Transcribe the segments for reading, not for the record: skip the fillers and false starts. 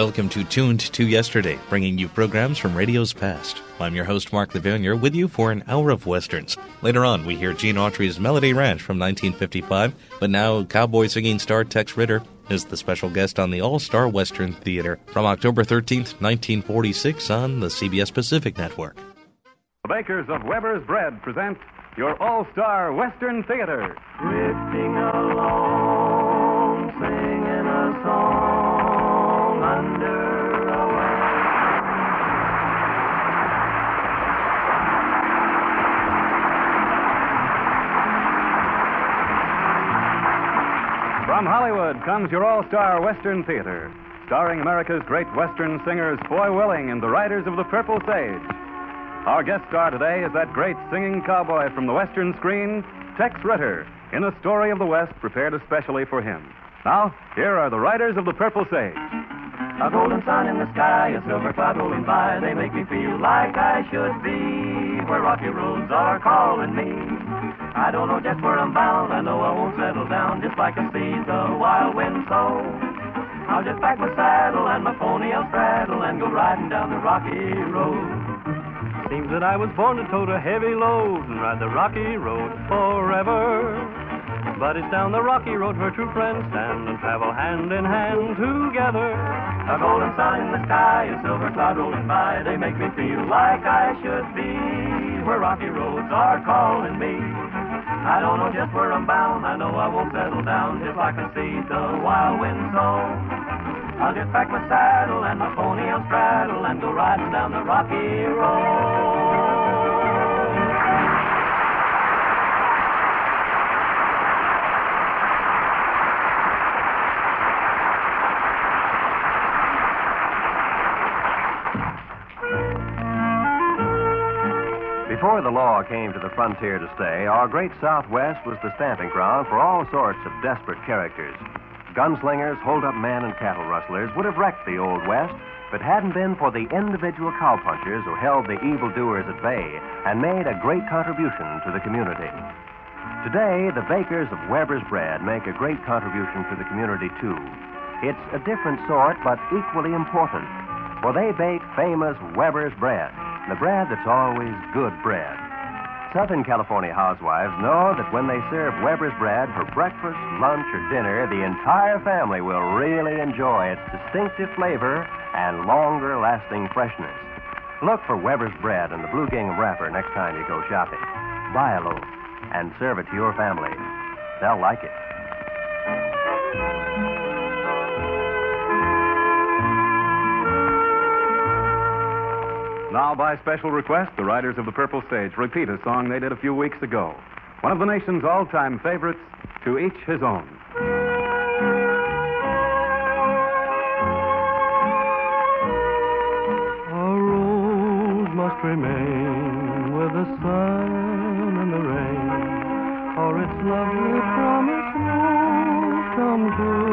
Welcome to Tuned to Yesterday, bringing you programs from radio's past. I'm your host, Mark Lavigne, with you for an hour of westerns. Later on, we hear Gene Autry's Melody Ranch from 1955, but now cowboy singing star Tex Ritter is the special guest on the All-Star Western Theater from October 13th, 1946 on the CBS Pacific Network. The bakers of Weber's Bread present your All-Star Western Theater. Drifting along, singing a song under a From Hollywood comes your All-Star Western Theater, starring America's great Western singers Foy Willing and the Riders of the Purple Sage. Our guest star today is that great singing cowboy from the Western screen, Tex Ritter, in a story of the West prepared especially for him. Now, here are the Riders of the Purple Sage. A golden sun in the sky, a silver cloud rolling by. They make me feel like I should be where rocky roads are calling me. I don't know just where I'm bound. I know I won't settle down just like I see the wild wind sow. I'll just pack my saddle and my pony I'll straddle and go riding down the rocky road. Seems that I was born to tote a heavy load and ride the rocky road forever. But it's down the rocky road where true friends stand and travel hand in hand together. A golden sun in the sky, a silver cloud rolling by. They make me feel like I should be where rocky roads are calling me. I don't know just where I'm bound. I know I won't settle down till I can see the wild wind sow. I'll just pack my saddle and my pony I'll straddle and go riding down the rocky road. Before the law came to the frontier to stay, our great Southwest was the stamping ground for all sorts of desperate characters. Gunslingers, hold-up men, and cattle rustlers would have wrecked the Old West if it hadn't been for the individual cowpunchers who held the evildoers at bay and made a great contribution to the community. Today, the bakers of Weber's Bread make a great contribution to the community, too. It's a different sort, but equally important, for they bake famous Weber's Bread, the bread that's always good bread. Southern California housewives know that when they serve Weber's Bread for breakfast, lunch, or dinner, the entire family will really enjoy its distinctive flavor and longer-lasting freshness. Look for Weber's Bread in the Blue Gingham wrapper next time you go shopping. Buy a loaf and serve it to your family. They'll like it. Now, by special request, the Riders of the Purple Sage repeat a song they did a few weeks ago. One of the nation's all-time favorites, To Each His Own. A rose must remain with the sun and the rain, or its lovely promise won't come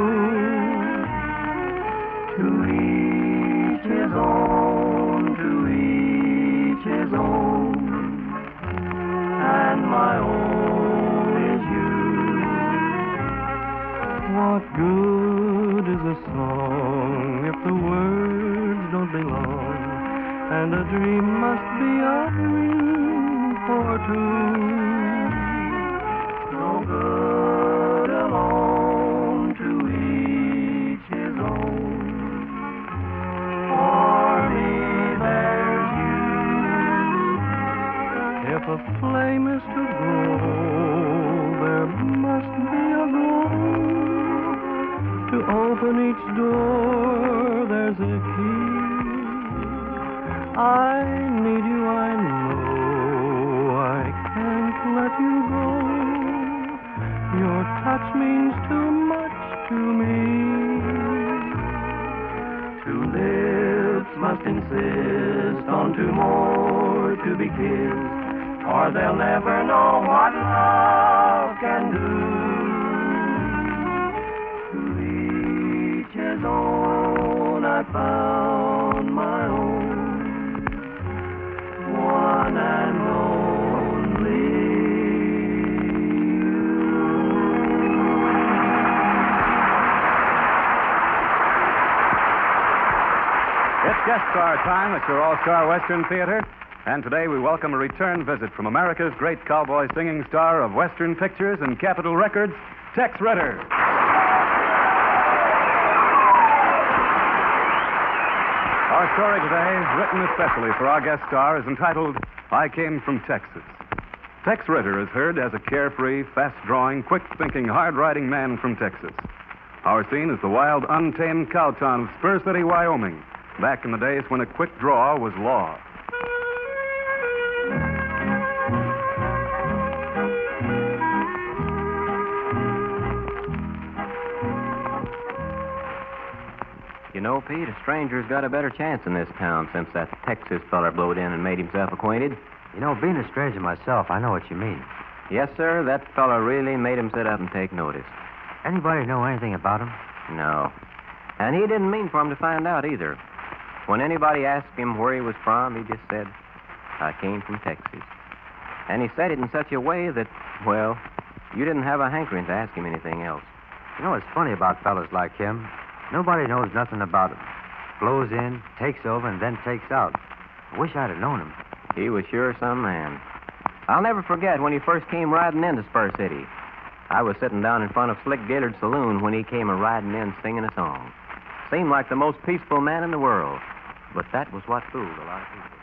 true. To each his own, to each his own, and my own is you. What good is a song if the words don't belong, and a dream must be a dream for two? No good alone, to each his own. For me there's you. If a flame is to grow, there must be a glow. To open each door, there's a key. I need you, I know. I can't let you go. Your touch means too much to me. Two lips must insist on two more to be kissed, or they'll never know what love can do. To each his own, I found my own, one and only. guest star time at your all-star Western Theater. And today we welcome a return visit from America's great cowboy singing star of Western Pictures and Capitol Records, Tex Ritter. Our story today, written especially for our guest star, is entitled, I Came from Texas. Tex Ritter is heard as a carefree, fast-drawing, quick-thinking, hard-riding man from Texas. Our scene is the wild, untamed cow town of Spur City, Wyoming, back in the days when a quick draw was law. You know, Pete, a stranger's got a better chance in this town since that Texas feller blowed in and made himself acquainted. You know, being a stranger myself, I know what you mean. Yes, sir, that feller really made him sit up and take notice. Anybody know anything about him? No. And he didn't mean for him to find out either. When anybody asked him where he was from, he just said, I came from Texas. And he said it in such a way that, well, you didn't have a hankering to ask him anything else. You know, it's funny about fellas like him. Nobody knows nothing about him. Blows in, takes over, and then takes out. I wish I'd have known him. He was sure some man. I'll never forget when he first came riding into Spur City. I was sitting down in front of Slick Gaylord's saloon when he came a-riding in singing a song. Seemed like the most peaceful man in the world. But that was what fooled a lot of people.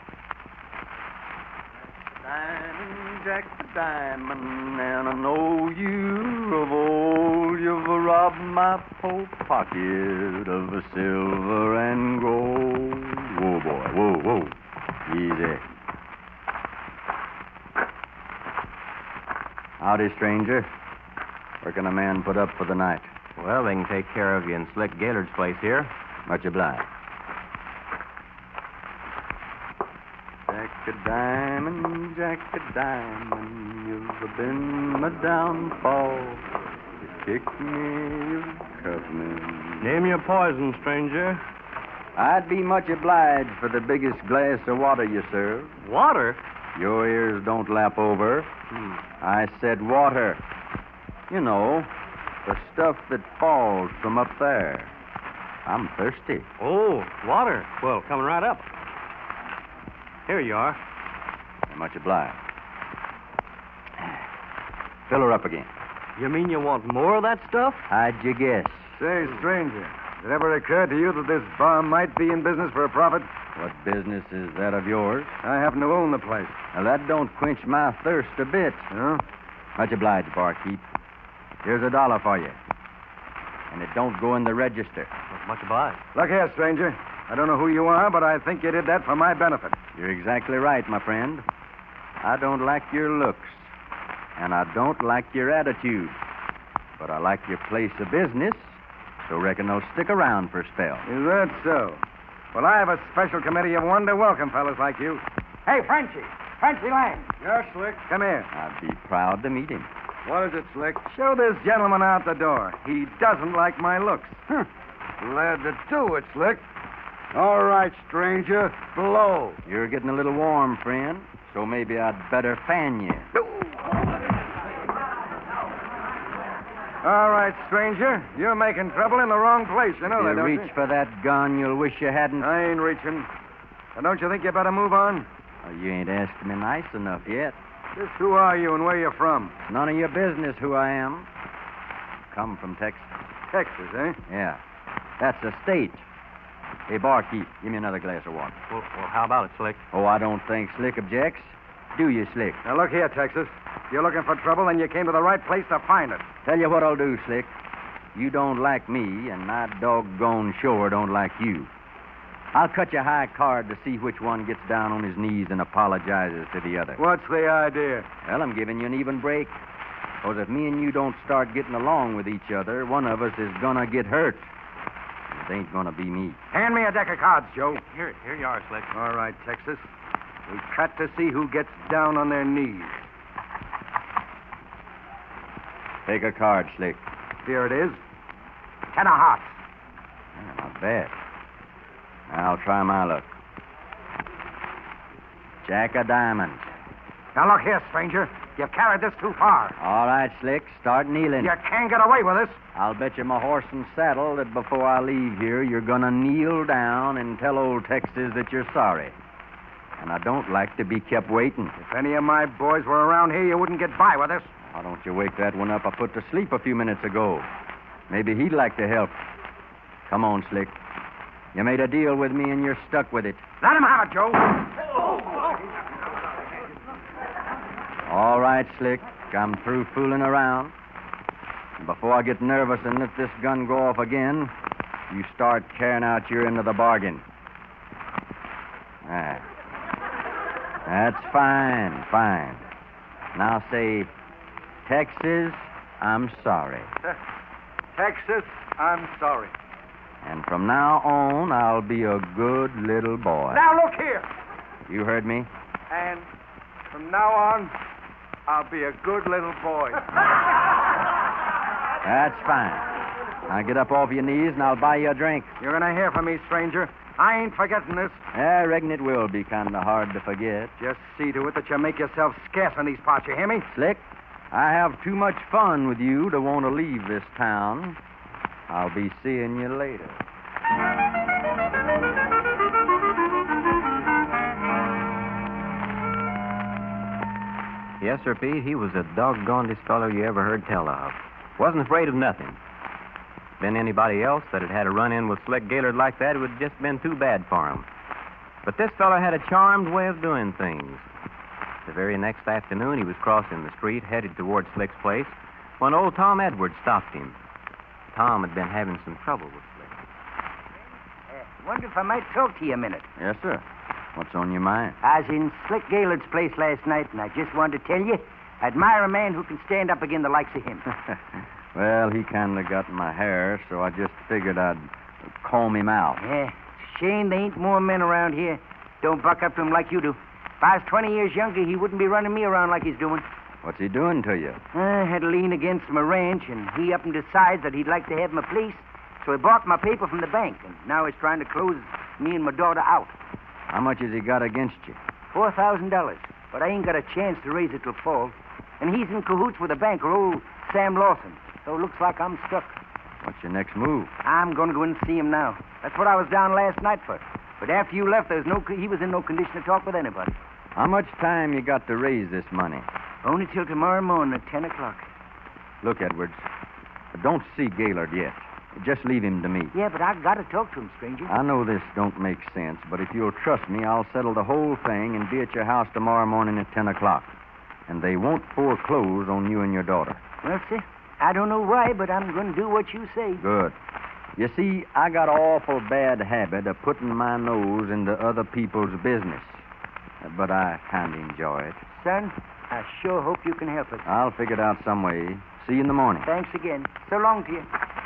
Diamond, Jack the Diamond, and I know you of old. You've robbed my poor pocket of a silver and gold. Whoa, boy, whoa. Easy. Howdy, stranger. Where can a man put up for the night? Well, they can take care of you in Slick Gaylord's place here. Much obliged. Jack a diamond, you've been my downfall. You kick me, you cuff me. Name your poison, stranger. I'd be much obliged for the biggest glass of water you serve. Water? Your ears don't lap over. I said water. You know, the stuff that falls from up there. I'm thirsty. Oh, water. Well, coming right up. Here you are. Much obliged. Fill her up again. You mean you want more of that stuff? How'd you guess? Say, stranger, did it ever occur to you that this bar might be in business for a profit? What business is that of yours? I happen to own the place. Now, that don't quench my thirst a bit. Huh? Much obliged, barkeep. Here's $1 for you. And it don't go in the register. Much obliged. Look here, stranger. I don't know who you are, but I think you did that for my benefit. You're exactly right, my friend. I don't like your looks. And I don't like your attitude. But I like your place of business, so reckon I'll stick around for a spell. Is that so? Well, I have a special committee of one to welcome fellas like you. Hey, Frenchie. Frenchie Lang. Yes, Slick. Come here. I'd be proud to meet him. What is it, Slick? Show this gentleman out the door. He doesn't like my looks. Glad to do it, Slick. All right, stranger. Blow. You're getting a little warm, friend, so maybe I'd better fan you. All right, stranger. You're making trouble in the wrong place. You know If that, you don't reach you? for that gun, you'll wish you hadn't. I ain't reaching. Now, don't you think you better move on? Oh, you ain't asked me nice enough yet. Just who are you and where you from? None of your business who I am. Come from Texas. Texas, eh? Yeah. That's a state. Hey, barkeep, give me another glass of water. Well, how about it, Slick? Oh, I don't think Slick objects. Do you, Slick? Now, look here, Texas. If you're looking for trouble, then you came to the right place to find it. Tell you what I'll do, Slick. You don't like me, and I doggone sure don't like you. I'll cut you a high card to see which one gets down on his knees and apologizes to the other. What's the idea? Well, I'm giving you an even break. Because if me and you don't start getting along with each other, one of us is gonna get hurt. It ain't gonna be me. Hand me a deck of cards, Joe. Here you are, Slick. All right, Texas. We cut to see who gets down on their knees. Take a card, Slick. Here it is. 10 of hearts. Yeah, not bad. I'll try my luck. Jack of diamonds. Now, look here, stranger. You've carried this too far. All right, Slick, start kneeling. You can't get away with this. I'll bet you my horse and saddle that before I leave here, you're going to kneel down and tell old Texas that you're sorry. And I don't like to be kept waiting. If any of my boys were around here, you wouldn't get by with this. Why don't you wake that one up I put to sleep a few minutes ago? Maybe he'd like to help. Come on, Slick. You made a deal with me and you're stuck with it. Let him have it, Joe. All right, Slick. I'm through fooling around. And before I get nervous and let this gun go off again, you start carrying out your end of the bargain. Ah. That's fine, fine. Now say, Texas, I'm sorry. Texas, I'm sorry. And from now on, I'll be a good little boy. Now, look here. You heard me? And from now on, I'll be a good little boy. That's fine. Now get up off your knees and I'll buy you a drink. You're going to hear from me, stranger. I ain't forgetting this. I reckon it will be kind of hard to forget. Just see to it that you make yourself scarce in these parts, you hear me? Slick, I have too much fun with you to want to leave this town. I'll be seeing you later. Yes, sir, Pete. He was the doggonedest fellow you ever heard tell of. Wasn't afraid of nothing. Been anybody else that had a run-in with Slick Gaylord like that, it would have just been too bad for him. But this fellow had a charmed way of doing things. The very next afternoon, he was crossing the street, headed toward Slick's place, when old Tom Edwards stopped him. Tom had been having some trouble with Slick. Wonder if I might talk to you a minute. Yes, sir. What's on your mind? I was in Slick Gaylord's place last night, and I just wanted to tell you, I admire a man who can stand up against the likes of him. Well, he kind of got my hair, so I just figured I'd comb him out. Yeah, shame there ain't more men around here. Don't buck up to him like you do. If I was 20 years younger, he wouldn't be running me around like he's doing. What's he doing to you? I had to lean against my ranch, and he up and decides that he'd like to have my place. So he bought my paper from the bank, and now he's trying to close me and my daughter out. How much has he got against you? $4,000. But I ain't got a chance to raise it till fall. And he's in cahoots with a banker, old Sam Lawson. So it looks like I'm stuck. What's your next move? I'm going to go in and see him now. That's what I was down last night for. But after you left, he was in no condition to talk with anybody. How much time you got to raise this money? Only till tomorrow morning at 10 o'clock. Look, Edwards, don't see Gaylord yet. Just leave him to me. Yeah, but I got to talk to him, stranger. I know this don't make sense, but if you'll trust me, I'll settle the whole thing and be at your house tomorrow morning at 10 o'clock. And they won't foreclose on you and your daughter. Well, sir, I don't know why, but I'm going to do what you say. Good. You see, I got an awful bad habit of putting my nose into other people's business. But I kind of enjoy it. Son, I sure hope you can help us. I'll figure it out some way. See you in the morning. Thanks again. So long to you.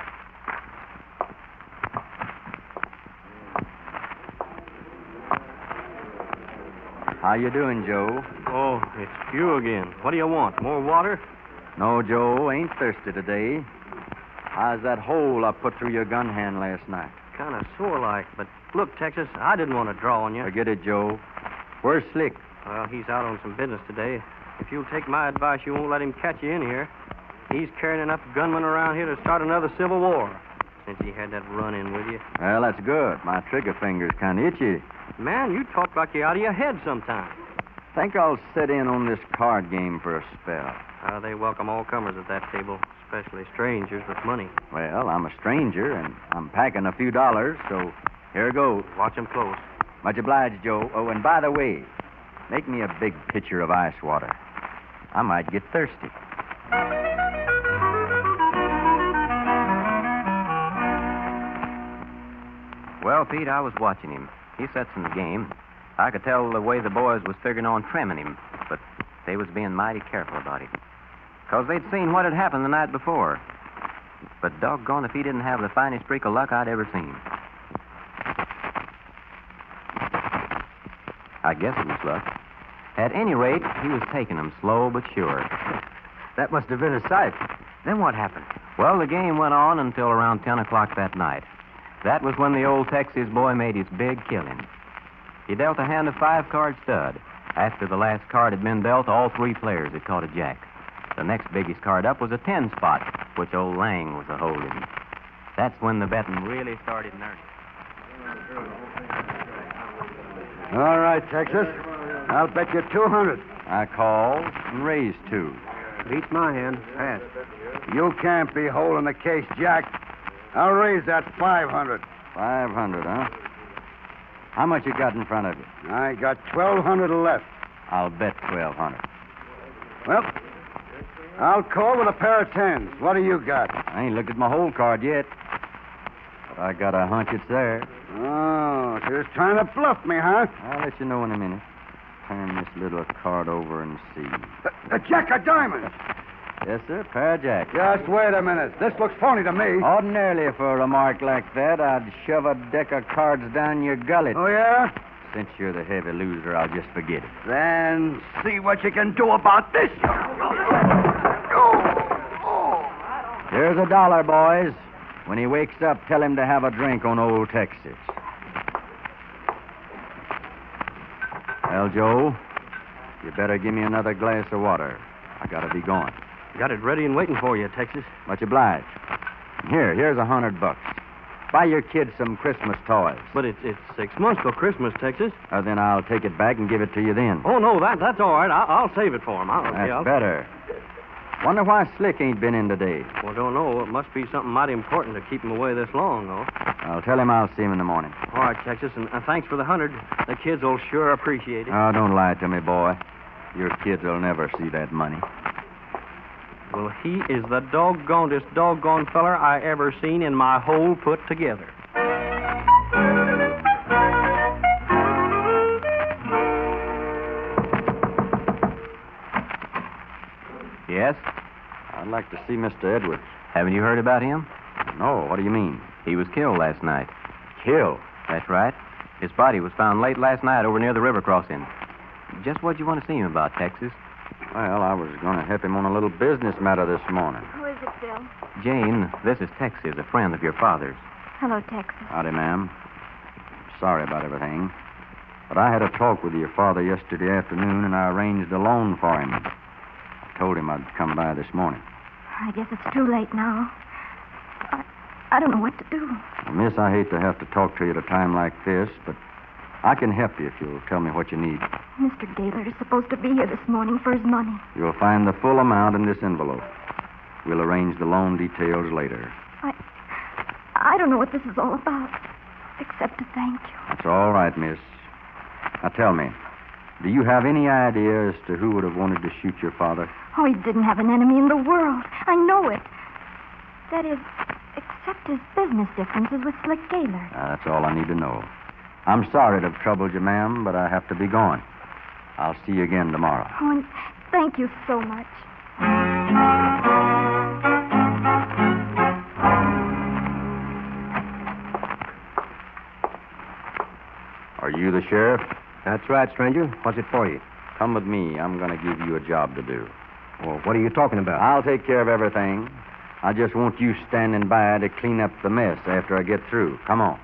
How you doing, Joe? Oh, it's you again. What do you want? More water? No, Joe, ain't thirsty today. How's that hole I put through your gun hand last night? Kind of sore-like, but look, Texas, I didn't want to draw on you. Forget it, Joe. Where's Slick? Well, he's out on some business today. If you'll take my advice, you won't let him catch you in here. He's carrying enough gunmen around here to start another civil war since he had that run-in with you. Well, that's good. My trigger finger's kind of itchy. Man, you talk like you're out of your head sometimes. Think I'll sit in on this card game for a spell. They welcome all comers at that table, especially strangers with money. Well, I'm a stranger, and I'm packing a few dollars, so here goes. Watch 'em close. Much obliged, Joe. Oh, and by the way, make me a big pitcher of ice water. I might get thirsty. Well, Pete, I was watching him. He sets in the game. I could tell the way the boys was figuring on trimming him, but they was being mighty careful about it. Because they'd seen what had happened the night before. But doggone if he didn't have the finest streak of luck I'd ever seen. I guess it was luck. At any rate, he was taking them slow but sure. That must have been a sight. Then what happened? Well, the game went on until around 10 o'clock that night. That was when the old Texas boy made his big killing. He dealt a hand of 5-card stud, After the last card had been dealt, all three players had caught a jack. The next biggest card up was a 10 spot, which old Lang was a-holding. That's when the betting really started in earnest. All right, Texas. I'll bet you 200. I called and raised 2. Beats my hand. Pass. You can't be holding the case, Jack. I'll raise that 500. 500, huh? How much you got in front of you? I got 1,200 left. I'll bet 1,200. Well, I'll call with a pair of 10s. What do you got? I ain't looked at my whole card yet. But I got a hunch it's there. Oh, just trying to bluff me, huh? I'll let you know in a minute. Turn this little card over and see. The jack of diamonds. Yes, sir. Pair of jacks. Just wait a minute. This looks phony to me. Ordinarily, for a remark like that, I'd shove a deck of cards down your gullet. Oh, yeah? Since you're the heavy loser, I'll just forget it. Then see what you can do about this. Here's $1, boys. When he wakes up, tell him to have a drink on Old Texas. Well, Joe, you better give me another glass of water. I gotta be going. Got it ready and waiting for you, Texas. Much obliged. Here's $100. Buy your kids some Christmas toys. But it's 6 months till Christmas, Texas. Then I'll take it back and give it to you then. Oh, no, that's all right. I'll save it for him. That's better. Wonder why Slick ain't been in today. Well, don't know. It must be something mighty important to keep him away this long, though. I'll tell him I'll see him in the morning. All right, Texas, and thanks for the 100. The kids will sure appreciate it. Oh, don't lie to me, boy. Your kids will never see that money. Well, he is the doggonedest doggone feller I ever seen in my whole put together. Yes? I'd like to see Mr. Edwards. Haven't you heard about him? No, what do you mean? He was killed last night. Killed? That's right. His body was found late last night over near the river crossing. Just what you want to see him about, Texas? Well, I was going to help him on a little business matter this morning. Who is it, Bill? Jane, this is Texas, a friend of your father's. Hello, Texas. Howdy, ma'am. Sorry about everything. But I had a talk with your father yesterday afternoon, and I arranged a loan for him. I told him I'd come by this morning. I guess it's too late now. I don't know what to do. Well, miss, I hate to have to talk to you at a time like this, but I can help you if you'll tell me what you need. Mr. Gaylord is supposed to be here this morning for his money. You'll find the full amount in this envelope. We'll arrange the loan details later. I don't know what this is all about, except to thank you. That's all right, miss. Now tell me, do you have any idea as to who would have wanted to shoot your father? Oh, he didn't have an enemy in the world. I know it. That is, except his business differences with Slick Gaylord. That's all I need to know. I'm sorry to have troubled you, ma'am, but I have to be going. I'll see you again tomorrow. Oh, and thank you so much. Are you the sheriff? That's right, stranger. What's it for you? Come with me. I'm going to give you a job to do. Well, what are you talking about? I'll take care of everything. I just want you standing by to clean up the mess after I get through. Come on.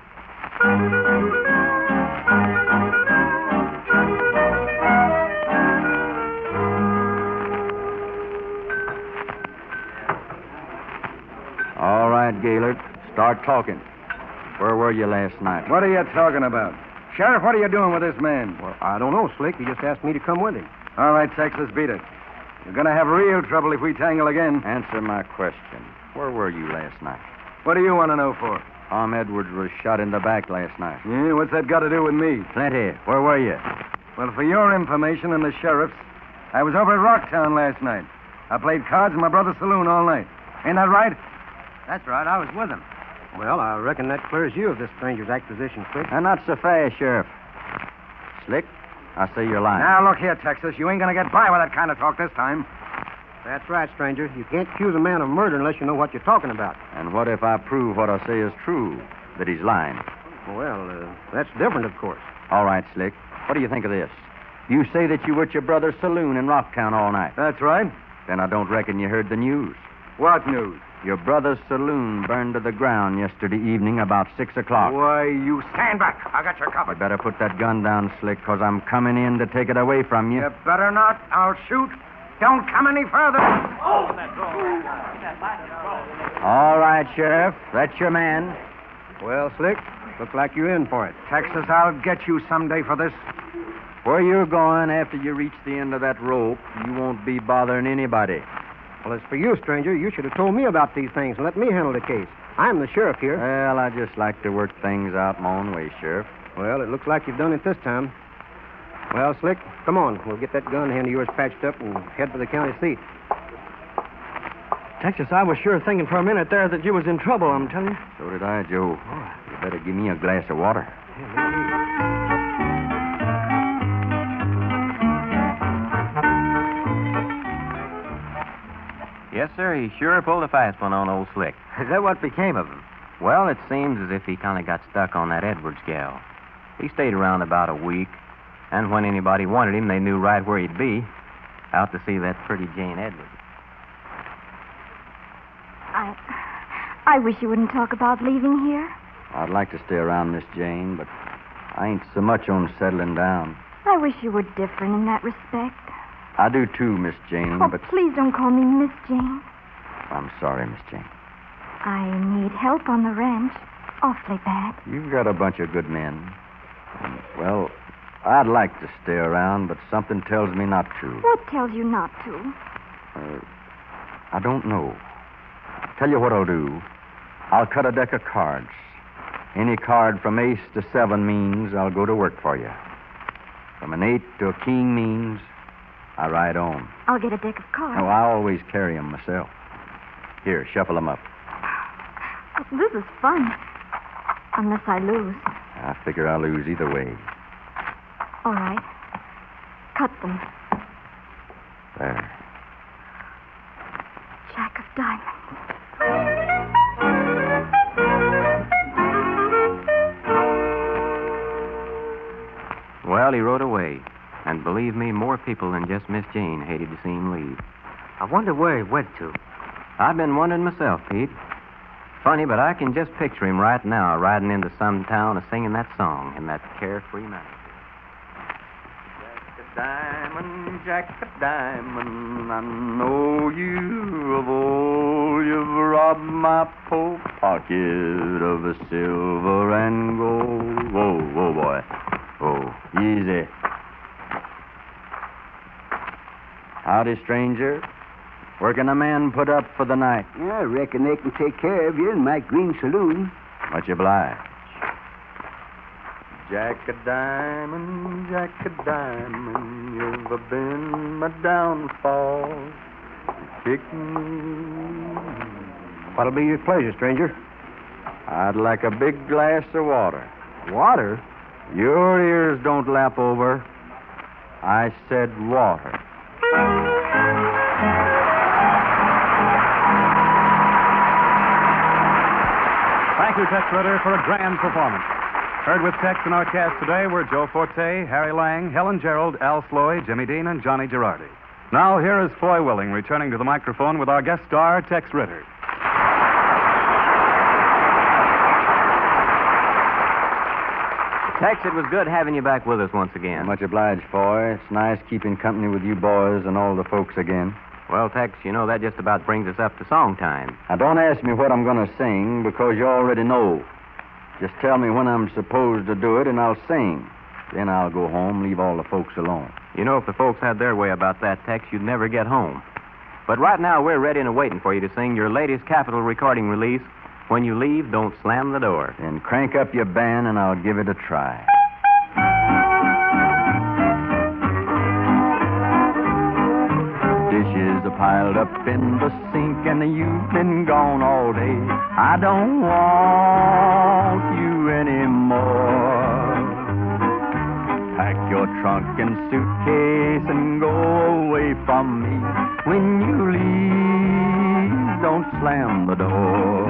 All right, Gaylord. Start talking. Where were you last night? What are you talking about? Sheriff, what are you doing with this man? Well, I don't know, Slick. He just asked me to come with him. All right, Texas, beat it. You're going to have real trouble if we tangle again. Answer my question. Where were you last night? What do you want to know for? Tom Edwards was shot in the back last night. Yeah, what's that got to do with me? Plenty. Where were you? Well, for your information and the sheriff's, I was over at Rocktown last night. I played cards in my brother's saloon all night. Ain't that right? That's right. I was with him. Well, I reckon that clears you of this stranger's acquisition, Slick. And not so fast, Sheriff. Slick, I say you're lying. Now, look here, Texas. You ain't going to get by with that kind of talk this time. That's right, stranger. You can't accuse a man of murder unless you know what you're talking about. And what if I prove what I say is true, that he's lying? Well, that's different, of course. All right, Slick. What do you think of this? You say that you were at your brother's saloon in Rocktown all night. That's right. Then I don't reckon you heard the news. What news? Your brother's saloon burned to the ground yesterday evening about 6 o'clock. Why, you stand back. I got your cover. You better put that gun down, Slick, because I'm coming in to take it away from you. You better not. I'll shoot. Don't come any further. All right, Sheriff. That's your man. Well, Slick, looks like you're in for it. Texas, I'll get you someday for this. Where you're going after you reach the end of that rope, you won't be bothering anybody. Well, as for you, stranger, you should have told me about these things and let me handle the case. I'm the sheriff here. Well, I just like to work things out my own way, Sheriff. Well, it looks like you've done it this time. Well, Slick, come on. We'll get that gun hand of yours patched up and head for the county seat. Texas, I was sure thinking for a minute there that you was in trouble, I'm telling you. So did I, Joe. You better give me a glass of water. Yes, sir. He sure pulled a fast one on old Slick. Is that what became of him? Well, it seems as if he kind of got stuck on that Edwards gal. He stayed around about a week, and when anybody wanted him, they knew right where he'd be. Out to see that pretty Jane Edwards. I wish you wouldn't talk about leaving here. I'd like to stay around Miss Jane, but I ain't so much on settling down. I wish you were different in that respect. I do too, Miss Jane, Oh, but please don't call me Miss Jane. I'm sorry, Miss Jane. I need help on the ranch. Awfully bad. You've got a bunch of good men. And, well, I'd like to stay around, but something tells me not to. What tells you not to? I don't know. Tell you what I'll do. I'll cut a deck of cards. Any card from ace to 7 means I'll go to work for you. From an 8 to a king means I ride on. I'll get a deck of cards. Oh, I always carry 'em myself. Here, shuffle 'em up. This is fun. Unless I lose. I figure I'll lose either way. All right. Cut them. There. Jack of diamonds. Well, he rode away. And believe me, more people than just Miss Jane hated to see him leave. I wonder where he went to. I've been wondering myself, Pete. Funny, but I can just picture him right now riding into some town and singing that song in that carefree manner. Jack of diamond, I know you of old. You've robbed my poor pocket of the silver and gold. Whoa, whoa, boy. Oh, easy. Howdy, stranger. Where can a man put up for the night? I reckon they can take care of you in my green saloon. Much obliged. Jack a diamond, you've been my downfall. Kick me. What'll be your pleasure, stranger? I'd like a big glass of water. Water? Your ears don't lap over. I said water. Thank you, Tex Ritter, for a grand performance. Heard with Tex in our cast today were Joe Forte, Harry Lang, Helen Gerald, Al Sloy, Jimmy Dean, and Johnny Girardi. Now, here is Foy Willing returning to the microphone with our guest star, Tex Ritter. Tex, it was good having you back with us once again. Much obliged, Foy. It's nice keeping company with you boys and all the folks again. Well, Tex, you know that just about brings us up to song time. Now, don't ask me what I'm going to sing, because you already know. Just tell me when I'm supposed to do it, and I'll sing. Then I'll go home, leave all the folks alone. You know, if the folks had their way about that, Tex, you'd never get home. But right now, we're ready and waiting for you to sing your latest Capitol recording release, When You Leave, Don't Slam the Door. Then crank up your band, and I'll give it a try. Dishes are piled up in the sink, and you've been gone all day. I don't want you anymore. Pack your trunk and suitcase and go away from me. When you leave, don't slam the door.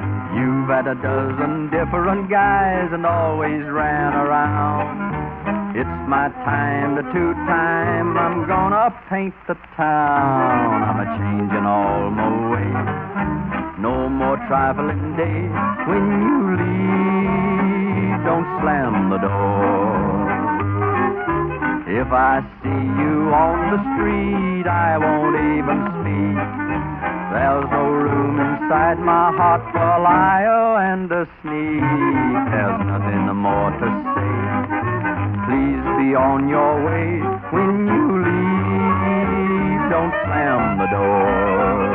You've had a dozen different guys and always ran around. It's my time to two-time. I'm gonna paint the town. I'm a-changing all my ways. No more traveling days. When you leave, don't slam the door. If I see you on the street, I won't even speak. There's no room inside my heart for a liar and a sneak. There's nothing more to say. Please be on your way. When you leave, don't slam the door.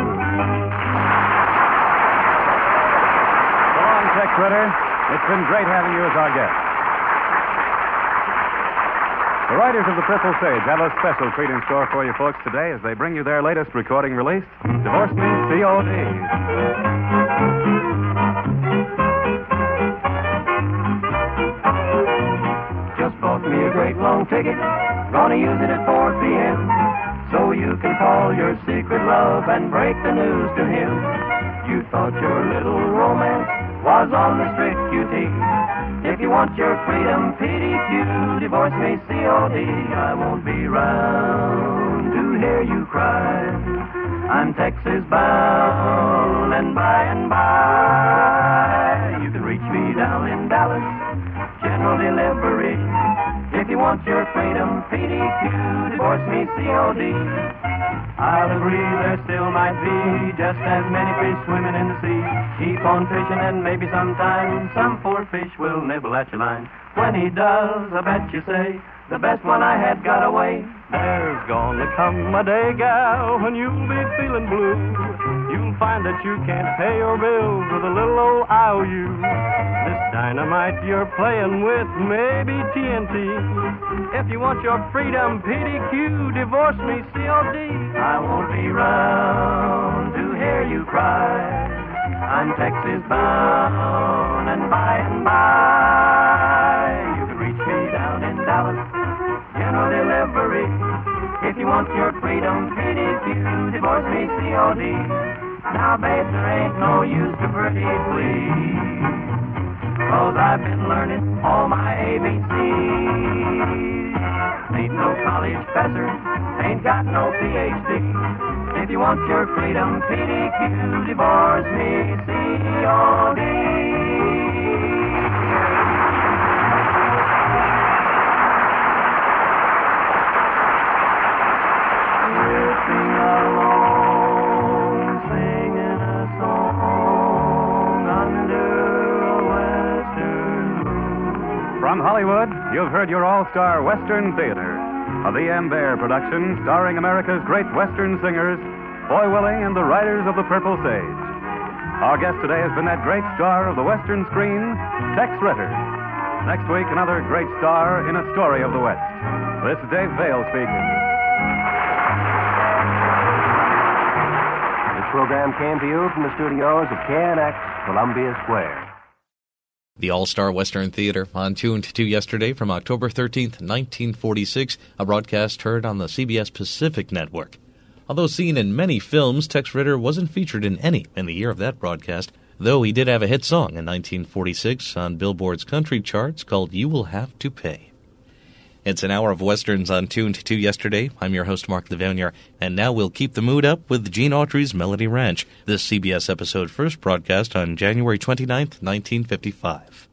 So long, Tex Ritter. It's been great having you as our guest. The writers of the Purple Sage have a special treat in store for you folks today as they bring you their latest recording release, Divorce Me, C.O.D. Just bought me a great long ticket, gonna use it at 4 p.m. So you can call your secret love and break the news to him. You thought your little romance was on the strict QT. If you want your freedom, PDQ, divorce me, COD. I won't be round to hear you cry. I'm Texas bound, and by, you can reach me down in Dallas, General Delivery. If you want your freedom, PDQ, divorce me, COD. I'll agree there still might be just as many fish swimming in the sea. Keep on fishing and maybe sometime some poor fish will nibble at your line. When he does, I bet you say, the best one I had got away. There's gonna come a day, gal, when you'll be feeling blue. You'll find that you can't pay your bills with a little old IOU. This dynamite you're playing with may be TNT. If you want your freedom, PDQ, divorce me, COD. I won't be round to hear you cry. I'm Texas bound, and by, you can reach me down in Dallas, General Delivery. If you want your freedom, PDQ, divorce me, COD. Now, babe, there ain't no use to pretty please, 'cause I've been learning all my ABCs. Ain't no college professor, ain't got no PhD. If you want your freedom, PDQ, divorce me, COD. Sing along, singing a song under a western moon. From Hollywood, you've heard your all-star Western Theater, a V.M. Bear production starring America's great Western singers, Foy Willing and the writers of the Purple Sage. Our guest today has been that great star of the Western screen, Tex Ritter. Next week, another great star in a story of the West. This is Dave Vale speaking. This program came to you from the studios of KNX, Columbia Square. The All-Star Western Theater on Tuned to Yesterday from October 13th, 1946, a broadcast heard on the CBS Pacific Network. Although seen in many films, Tex Ritter wasn't featured in any in the year of that broadcast, though he did have a hit song in 1946 on Billboard's country charts called You Will Have to Pay. It's an hour of Westerns on Tuned to Yesterday. I'm your host, Mark Levanier, and now we'll keep the mood up with Gene Autry's Melody Ranch. This CBS episode first broadcast on January 29th, 1955.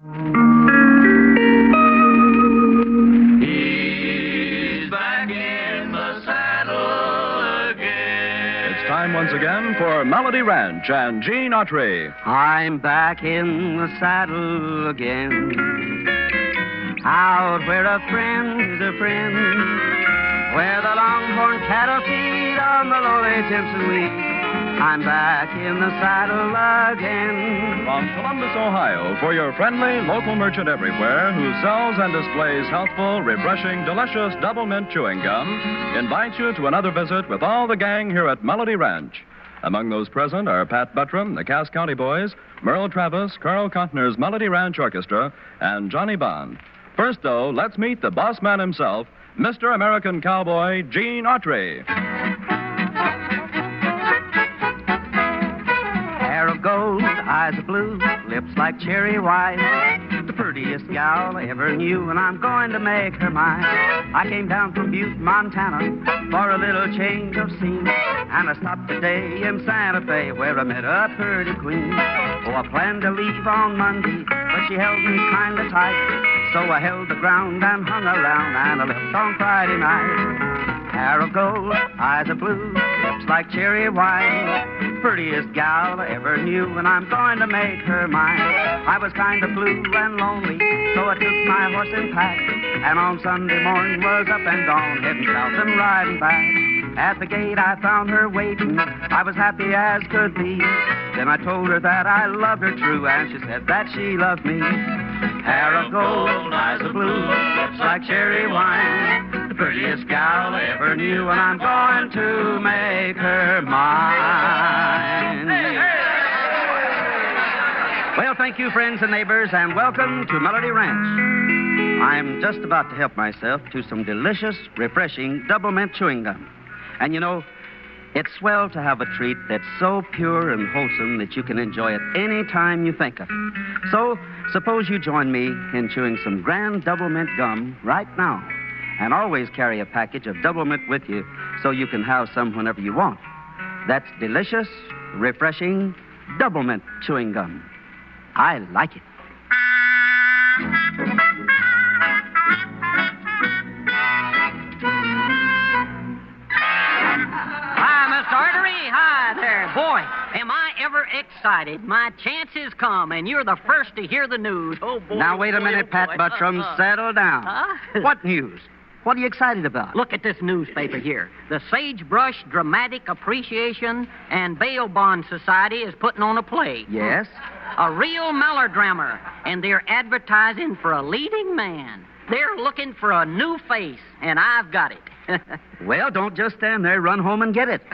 He's back in the saddle again. It's time once again for Melody Ranch and Gene Autry. I'm back in the saddle again. Out where a friend is a friend, where the longhorn cattle feed on the lowly Timpson wheat. I'm back in the saddle again. From Columbus, Ohio, for your friendly local merchant everywhere who sells and displays healthful, refreshing, delicious double mint chewing gum, invites you to another visit with all the gang here at Melody Ranch. Among those present are Pat Buttram, the Cass County Boys, Merle Travis, Carl Contner's Melody Ranch Orchestra, and Johnny Bond. First, though, let's meet the boss man himself, Mr. American Cowboy, Gene Autry. Hair of gold, eyes of blue, lips like cherry white. the prettiest gal I ever knew, and I'm going to make her mine. I came down from Butte, Montana, for a little change of scene, and I stopped today in Santa Fe, where I met a pretty queen. Oh, I planned to leave on Monday, but she held me kind of tight, so I held the ground and hung around, and I left on Friday night. Hair of gold, eyes of blue, lips like cherry wine, prettiest gal I ever knew, and I'm going to make her mine. I was kind of blue and lonely, so I took my horse and pack, and on Sunday morning was up and gone, heading south and riding back. At the gate I found her waiting, I was happy as could be. Then I told her that I loved her true, and she said that she loved me. Hair of gold, eyes of blue, lips like cherry wine, the prettiest gal I ever knew, and I'm going to make her mine. Well, thank you, friends and neighbors, and welcome to Melody Ranch. I'm just about to help myself to some delicious, refreshing double mint chewing gum. And you know, it's swell to have a treat that's so pure and wholesome that you can enjoy it any time you think of it. So, suppose you join me in chewing some grand double mint gum right now. And always carry a package of double mint with you so you can have some whenever you want. That's delicious, refreshing double mint chewing gum. I like it. Hi there. Boy, am I ever excited. My chance has come, and you're the first to hear the news. Oh, boy. Now, wait a minute, Pat Buttram. Settle down. What news? What are you excited about? Look at this newspaper here. The Sagebrush Dramatic Appreciation and Bail Bond Society is putting on a play. Yes? A real melodrama, and they're advertising for a leading man. They're looking for a new face, and I've got it. Well, don't just stand there. Run home and get it.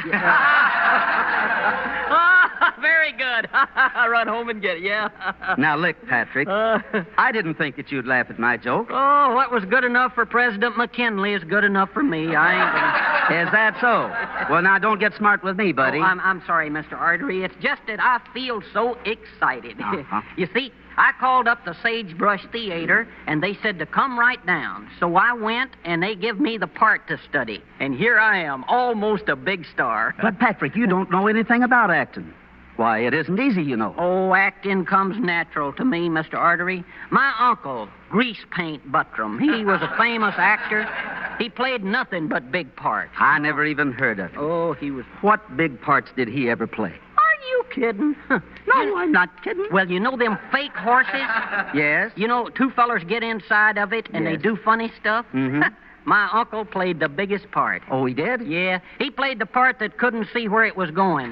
Very good. Run home and get it, yeah. Now, look, Patrick, I didn't think that you'd laugh at my joke. Oh, what was good enough for President McKinley is good enough for me. I ain't gonna... Is that so? Well, now, don't get smart with me, buddy. Oh, I'm sorry, Mr. Artery. It's just that I feel so excited. You see, I called up the Sagebrush Theater, and they said to come right down. So I went, and they give me the part to study. And here I am, almost a big star. But, Patrick, you don't know anything about acting. Why, it isn't easy, you know. Oh, acting comes natural to me, Mr. Artery. My uncle, Grease Paint Buttram, he was a famous actor. He played nothing but big parts. I never even heard of it. Oh, he was... What big parts did he ever play? Are you kidding? No, I'm not kidding. Well, you know them fake horses? Yes. You know, two fellers get inside of it, and yes. they do funny stuff? Mm-hmm. My uncle played the biggest part. Oh, he did? Yeah. He played the part that couldn't see where it was going.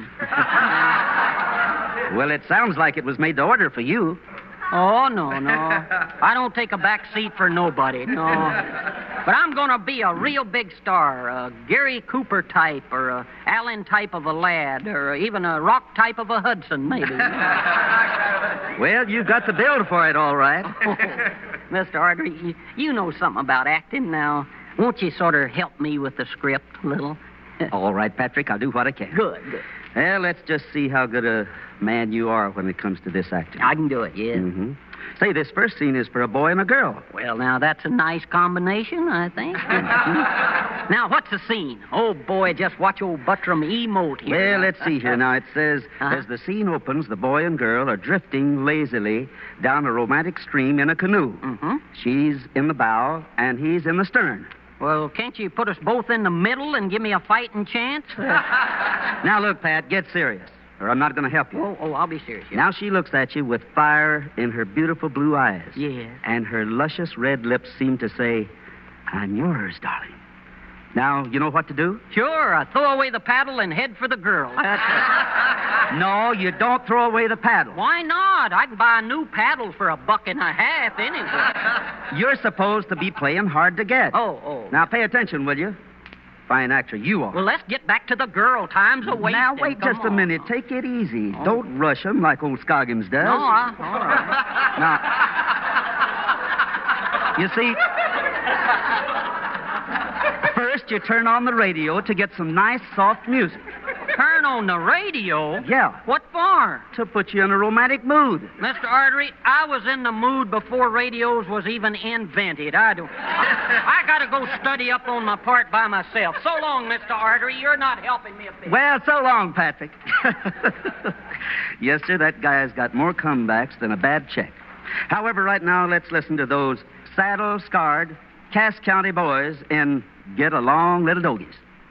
Well, it sounds like it was made to order for you. Oh, no. I don't take a back seat for nobody, no. But I'm going to be a real big star, a Gary Cooper type, or a Allen type of a lad, or even a Rock type of a Hudson, maybe. Well, you've got the build for it, all right. Oh, Mr. Artery, you know something about acting now. Won't you sort of help me with the script a little? All right, Patrick, I'll do what I can. Good. Well, let's just see how good a man you are when it comes to this acting. I can do it, yeah. Mm-hmm. Say, this first scene is for a boy and a girl. Well, now, that's a nice combination, I think. Now, what's the scene? Oh, boy, just watch old Buttram emote here. Well, let's see here. Now, it says, as the scene opens, the boy and girl are drifting lazily down a romantic stream in a canoe. Mm-hmm. She's in the bow, and he's in the stern. Well, can't you put us both in the middle and give me a fighting chance? Now, look, Pat, get serious, or I'm not going to help you. Oh, I'll be serious. Yeah. Now she looks at you with fire in her beautiful blue eyes. Yes. And her luscious red lips seem to say, I'm yours, darling. Now, you know what to do? Sure. Throw away the paddle and head for the girl. No, you don't throw away the paddle. Why not? I can buy a new paddle for $1.50 anyway. You're supposed to be playing hard to get. Oh. Now, pay attention, will you? Fine actor you are. Well, let's get back to the girl. Time's a wasting. Now, wait just a minute. Take it easy. Oh. Don't rush him like old Scoggins does. No, all right. Now, you see, first you turn on the radio to get some nice, soft music. Turn on the radio? Yeah. What for? To put you in a romantic mood. Mr. Artery, I was in the mood before radios was even invented. I got to go study up on my part by myself. So long, Mr. Artery. You're not helping me a bit. Well, so long, Patrick. Yes, sir, that guy's got more comebacks than a bad check. However, right now, let's listen to those saddle-scarred Cass County boys in Get Along, Little Dogies.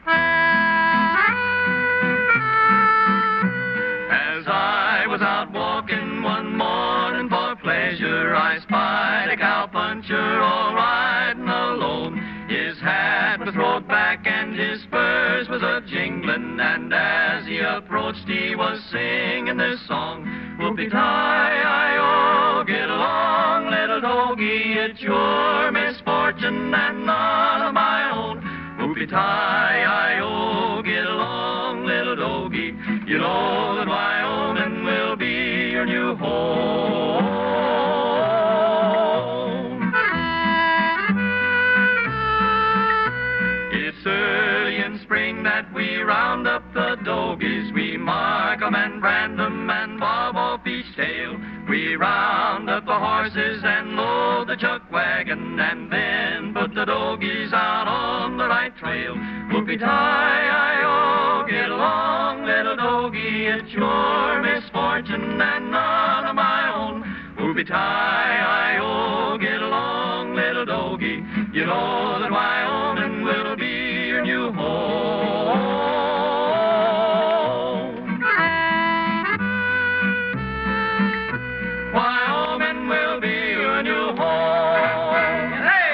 As I was out walking one morning for pleasure, I spied a cowpuncher all riding alone. His hat was rolled back and his spurs was a-jingling, and as he approached he was singing this song. Whoopie-tie-I-O, get along, little doggy, it's your misfortune and none of my own. Whoopie-tie-I-O, get along, little doggy, you know that Wyoming will be your new home. It's early in spring that we round up the dogies. We mark 'em and brand 'em and bob off each tail. We round up the horses and load the chuck wagon and then put the dogies out on the right trail. Whoopie-tie-I-O, get along, little doggy, it's your misfortune and none of my own. Whoopie-tie-I-O, get along, little doggy, you know that Wyoming will be your new home. Wyoming will be your new home.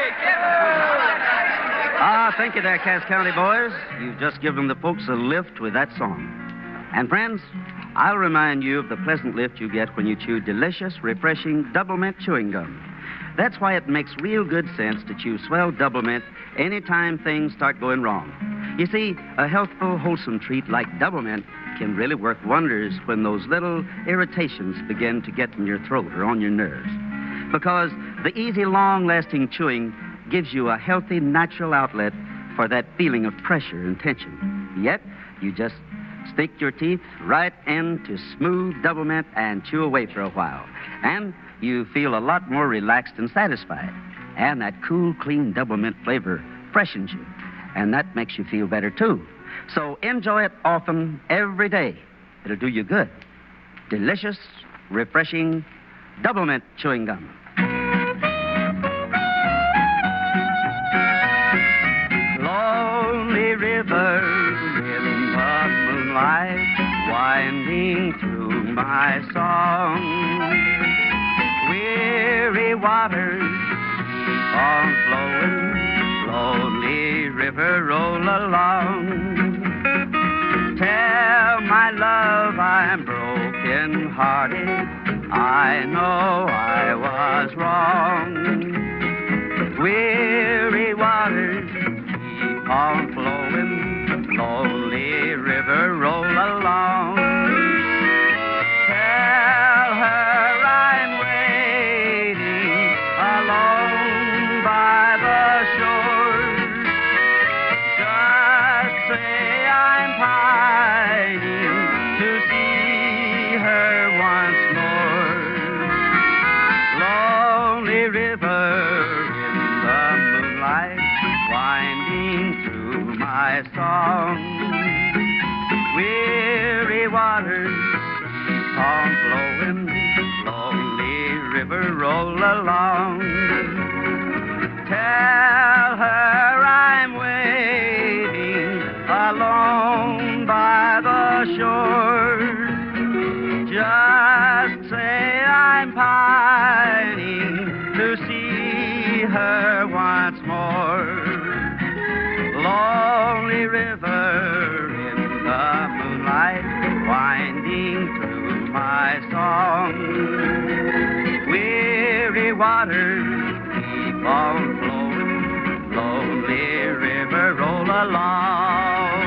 Thank you there, Cass County boys. You've just given the folks a lift with that song. And friends, I'll remind you of the pleasant lift you get when you chew delicious, refreshing Double Mint chewing gum. That's why it makes real good sense to chew swell Double Mint anytime things start going wrong. You see, a healthful, wholesome treat like Double Mint can really work wonders when those little irritations begin to get in your throat or on your nerves. Because the easy, long-lasting chewing gives you a healthy, natural outlet for that feeling of pressure and tension. Yet, you just stick your teeth right into smooth Double Mint and chew away for a while. And you feel a lot more relaxed and satisfied. And that cool, clean Double Mint flavor freshens you. And that makes you feel better, too. So enjoy it often, every day. It'll do you good. Delicious, refreshing Double Mint chewing gum. Lonely river in the moonlight, winding through my song. Weary waters keep on flowing, lonely river roll along. Tell my love I'm broken hearted, I know I was wrong. Weary waters keep on flowing, lonely river roll along. Tell her I'm waiting alone by the shore. Just say I'm pining to see her once more. Lonely river in the moonlight, winding through my song. Weary waters keep on flowing, lonely river roll along. Tell her I'm waiting alone by the shore. Just say I'm pining to see her once more. Lonely river in the moonlight, winding through my song. Weary waters keep on flowing, lonely river roll along.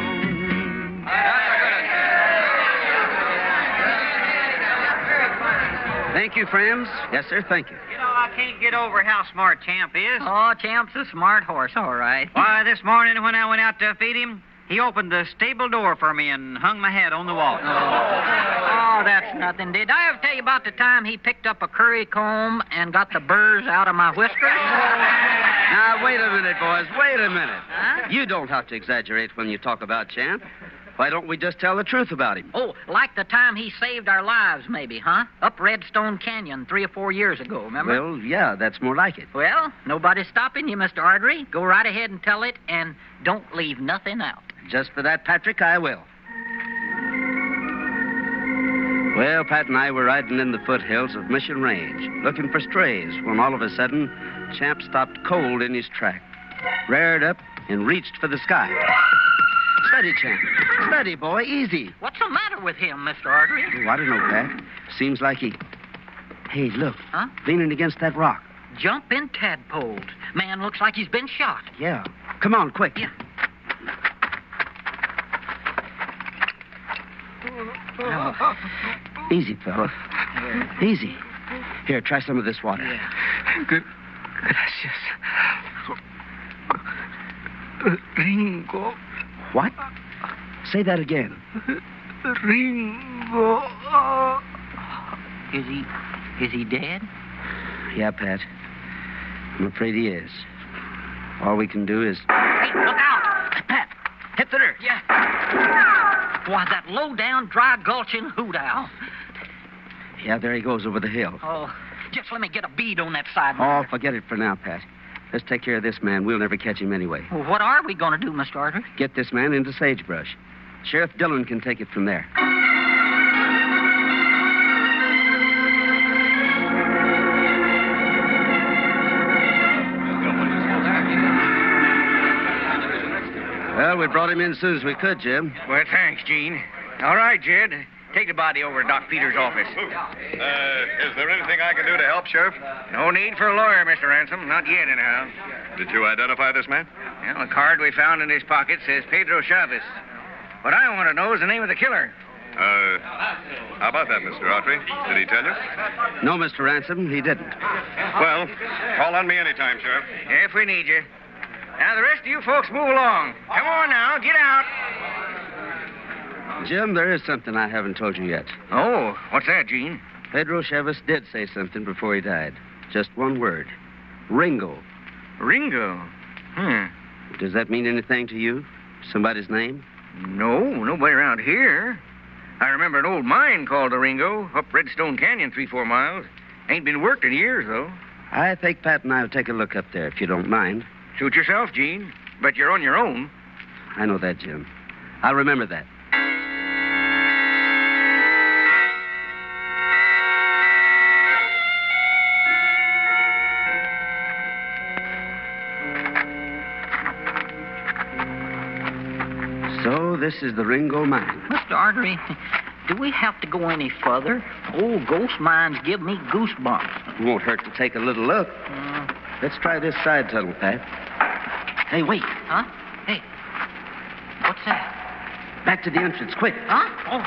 Thank you, friends. Yes, sir, thank you. You know, I can't get over how smart Champ is. Oh, Champ's a smart horse, all right. Why, this morning when I went out to feed him, He opened the stable door for me and hung my head on the wall. Oh, that's nothing. Did I ever tell you about the time he picked up a curry comb and got the burrs out of my whiskers? Now, wait a minute, boys. Wait a minute. Huh? You don't have to exaggerate when you talk about Champ. Why don't we just tell the truth about him? Oh, like the time he saved our lives, maybe, huh? Up Redstone Canyon 3 or 4 years ago, remember? Well, yeah, that's more like it. Well, nobody's stopping you, Mr. Artery. Go right ahead and tell it, and don't leave nothing out. Just for that, Patrick, I will. Well, Pat and I were riding in the foothills of Mission Range, looking for strays, when all of a sudden, Champ stopped cold in his track, reared up, and reached for the sky. Steady, Champ. Steady, boy. Easy. What's the matter with him, Mr. Artery? Oh, I don't know, Pat. Seems like he... Hey, look. Huh? Leaning against that rock. Jumping tadpoles. Man looks like he's been shot. Yeah. Come on, quick. Yeah. Oh. Easy, fella. Easy. Here, try some of this water. Yeah. Gracias. Ringo. What? Say that again. Ringo. Is he dead? Yeah, Pat. I'm afraid he is. All we can do is... Hey, look out! Pat, hit the dirt. Yeah. Why, that low-down, dry-gulching hoot owl. Yeah, there he goes over the hill. Oh, just let me get a bead on that side. Oh, forget it for now, Pat. Let's take care of this man. We'll never catch him anyway. Well, what are we going to do, Mr. Artery? Get this man into sagebrush. Sheriff Dillon can take it from there. Well, we brought him in as soon as we could, Jim. Well, thanks, Gene. All right, Jed. Take the body over to Doc Peters' office. Is there anything I can do to help, Sheriff? No need for a lawyer, Mr. Ransom. Not yet, anyhow. Did you identify this man? Well, the card we found in his pocket says Pedro Chavez. What I want to know is the name of the killer. How about that, Mr. Autry? Did he tell you? No, Mr. Ransom, he didn't. Well, call on me anytime, Sheriff. If we need you. Now, the rest of you folks move along. Come on now, get out. Jim, there is something I haven't told you yet. Oh, what's that, Gene? Pedro Chavez did say something before he died. Just one word. Ringo. Ringo? Does that mean anything to you? Somebody's name? No, nobody around here. I remember an old mine called the Ringo, up Redstone Canyon 3-4 miles. Ain't been worked in years, though. I think Pat and I will take a look up there, if you don't mind. Suit yourself, Gene. But you're on your own. I know that, Jim. I'll remember that. So this is the Ringo mine. Mr. Artery, do we have to go any further? Old ghost mines give me goosebumps. Won't hurt to take a little look. Let's try this side tunnel, Pat. Hey, wait. Huh? Hey, what's that? Back to the entrance, quick. Huh? Oh.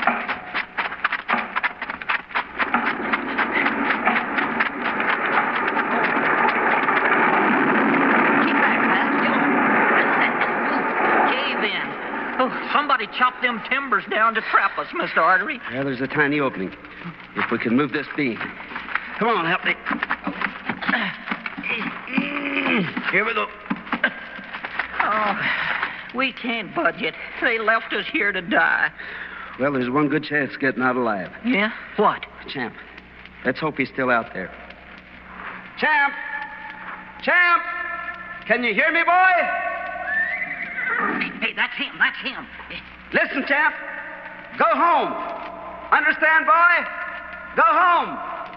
Somebody chopped them timbers down to trap us, Mr. Artery. Well, there's a tiny opening. If we can move this beam. Come on, help me. Here we go. Oh, we can't budge it. They left us here to die. Well, there's one good chance of getting out alive. Yeah? What? Champ. Let's hope he's still out there. Champ! Champ! Can you hear me, boy? Hey, that's him. That's him. Listen, Champ. Go home. Understand, boy? Go home.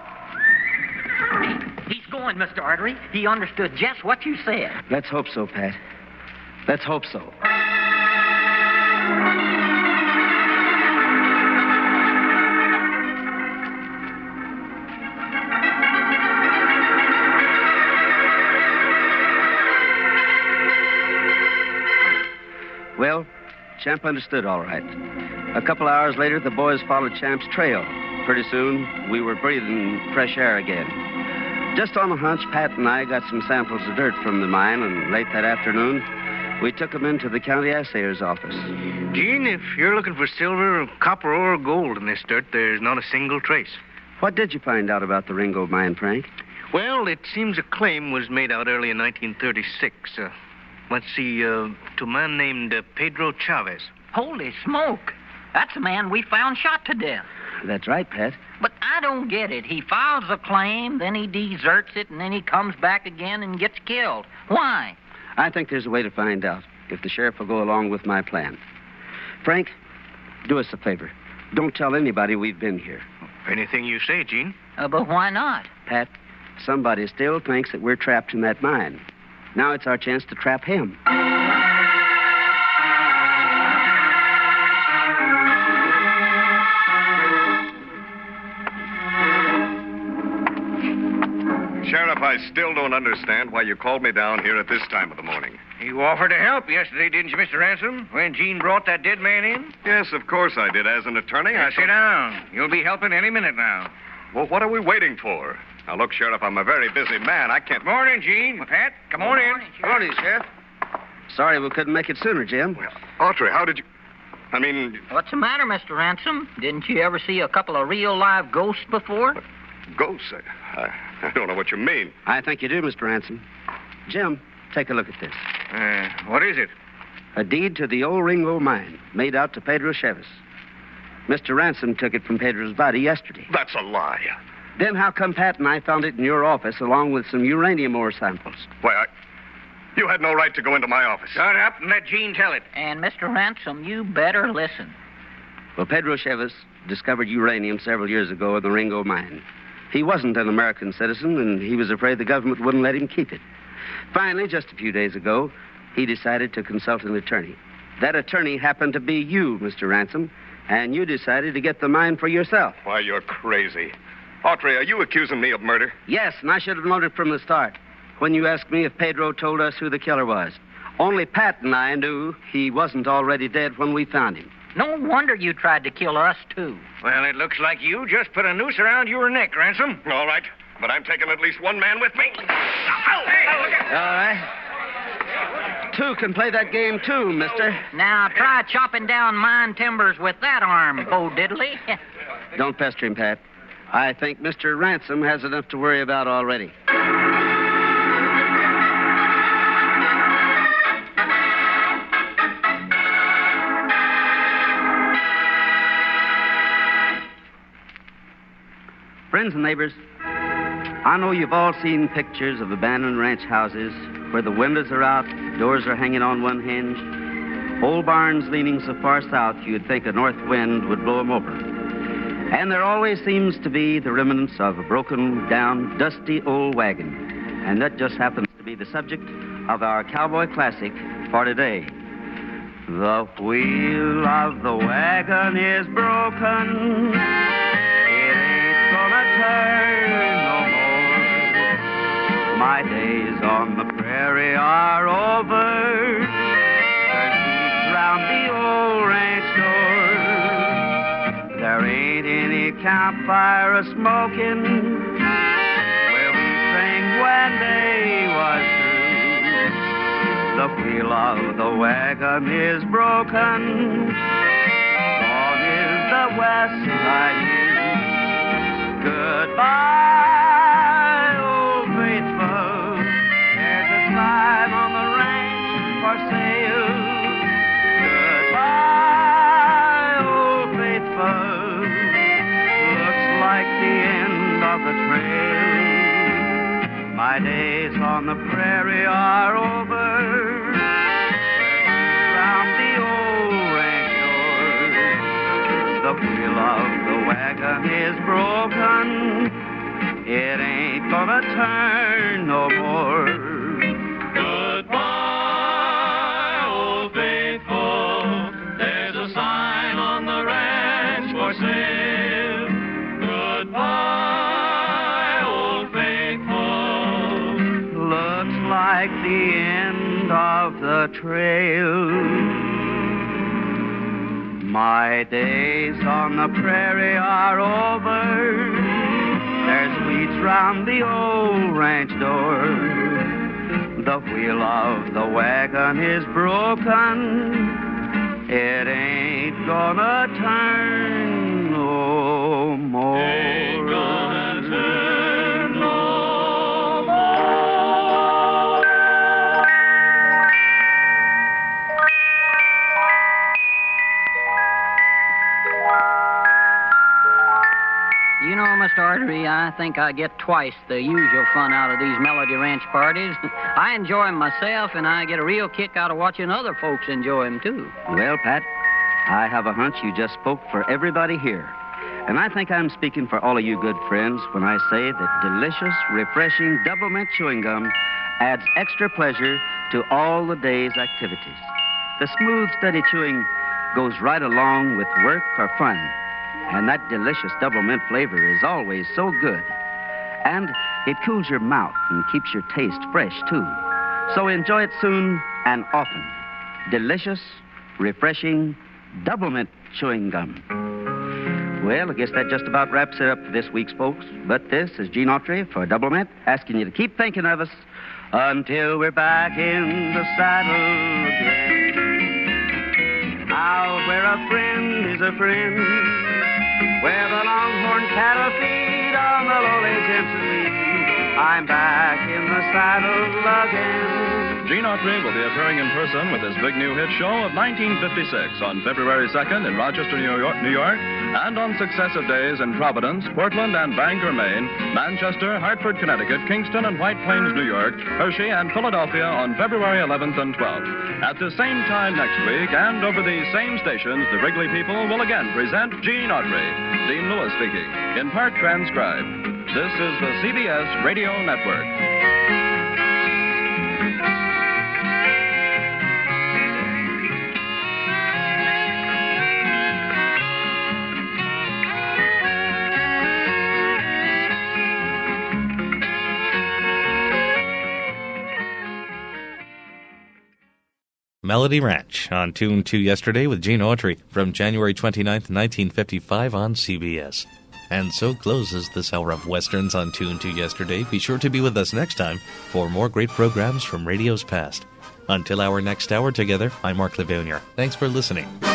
He's going, Mr. Artery. He understood just what you said. Let's hope so, Pat. Let's hope so. Well, Champ understood all right. A couple hours later, the boys followed Champ's trail. Pretty soon, we were breathing fresh air again. Just on the hunch, Pat and I got some samples of dirt from the mine, and late that afternoon, We took him into the county assayer's office. Gene, if you're looking for silver, copper, or gold in this dirt, there's not a single trace. What did you find out about the Ringo mine, Frank? Well, it seems a claim was made out early in 1936. Let's see, to a man named Pedro Chavez. Holy smoke. That's the man we found shot to death. That's right, Pat. But I don't get it. He files a claim, then he deserts it, and then he comes back again and gets killed. Why? I think there's a way to find out, if the sheriff will go along with my plan. Frank, do us a favor. Don't tell anybody we've been here. Anything you say, Gene. But why not? Pat, somebody still thinks that we're trapped in that mine. Now it's our chance to trap him. Sheriff, I still don't understand why you called me down here at this time of the morning. You offered to help yesterday, didn't you, Mr. Ransom, when Gene brought that dead man in? Yes, of course I did. As an attorney, Sit down. You'll be helping any minute now. Well, what are we waiting for? Now, look, Sheriff, I'm a very busy man. I can't... Morning, Gene. Pat, come on in. Morning, Sheriff. Sorry we couldn't make it sooner, Jim. Well, Autry, how did you... I mean... What's the matter, Mr. Ransom? Didn't you ever see a couple of real live ghosts before? Ghosts? I don't know what you mean. I think you do, Mr. Ransom. Jim, take a look at this. What is it? A deed to the old Ringo mine, made out to Pedro Chavez. Mr. Ransom took it from Pedro's body yesterday. That's a lie. Then how come Pat and I found it in your office along with some uranium ore samples? Why, you had no right to go into my office. Shut up and let Gene tell it. And, Mr. Ransom, you better listen. Well, Pedro Chavez discovered uranium several years ago in the Ringo mine. He wasn't an American citizen, and he was afraid the government wouldn't let him keep it. Finally, just a few days ago, he decided to consult an attorney. That attorney happened to be you, Mr. Ransom, and you decided to get the mine for yourself. Why, you're crazy. Autry, are you accusing me of murder? Yes, and I should have known it from the start, when you asked me if Pedro told us who the killer was. Only Pat and I knew he wasn't already dead when we found him. No wonder you tried to kill us, too. Well, it looks like you just put a noose around your neck, Ransom. All right, but I'm taking at least one man with me. All right. Two can play that game, too, mister. Now, try chopping down mine timbers with that arm, Bo Diddley. Don't pester him, Pat. I think Mr. Ransom has enough to worry about already. Friends and neighbors, I know you've all seen pictures of abandoned ranch houses where the windows are out, doors are hanging on one hinge, old barns leaning so far south you'd think a north wind would blow them over. And there always seems to be the remnants of a broken down, dusty old wagon. And that just happens to be the subject of our cowboy classic for today. The wheel of the wagon is broken. It ain't gonna turn no more. My days on the prairie are over. There's weeds round the old ranch door. There ain't any campfire a-smoking where we sang when day was through. The wheel of the wagon is broken. Gone is the west side view. Goodbye, old faithful. There's a sign on the ranch for sale. Goodbye, old faithful. Looks like the end of the trail. My days on the prairie are over. Round the old ranch door, the wheel of the wagon is broken. It ain't gonna turn no more. Goodbye, old faithful. There's a sign on the ranch for sale. Goodbye, old faithful. Looks like the end of the trail. My days on the prairie are over. There's weeds round the old ranch door. The wheel of the wagon is broken. It ain't gonna turn no more. Ain't gonna turn no more. You know, Mr. Artery, I think I get twice the usual fun out of these Melody Ranch parties. I enjoy them myself, and I get a real kick out of watching other folks enjoy them, too. Well, Pat, I have a hunch you just spoke for everybody here. And I think I'm speaking for all of you good friends when I say that delicious, refreshing double mint chewing gum adds extra pleasure to all the day's activities. The smooth, steady chewing goes right along with work or fun. And that delicious double mint flavor is always so good. And it cools your mouth and keeps your taste fresh, too. So enjoy it soon and often. Delicious, refreshing, double mint chewing gum. Well, I guess that just about wraps it up for this week's folks. But this is Gene Autry for Double Mint, asking you to keep thinking of us until we're back in the saddle again. Out where a friend is a friend, where the longhorn cattle feed on the lowly Tennessee, I'm back in the saddle again. Gene Autry will be appearing in person with his big new hit show of 1956 on February 2nd in Rochester, New York, and on successive days in Providence, Portland, and Bangor, Maine, Manchester, Hartford, Connecticut, Kingston, and White Plains, New York, Hershey, and Philadelphia on February 11th and 12th. At the same time next week, and over these same stations, the Wrigley people will again present Gene Autry. Dean Lewis speaking, in part transcribed. This is the CBS Radio Network. Melody Ranch on Tune 2 Yesterday with Gene Autry from January 29th, 1955 on CBS. And so closes this hour of Westerns on Tune 2 Yesterday. Be sure to be with us next time for more great programs from radio's past. Until our next hour together, I'm Mark Levonier. Thanks for listening.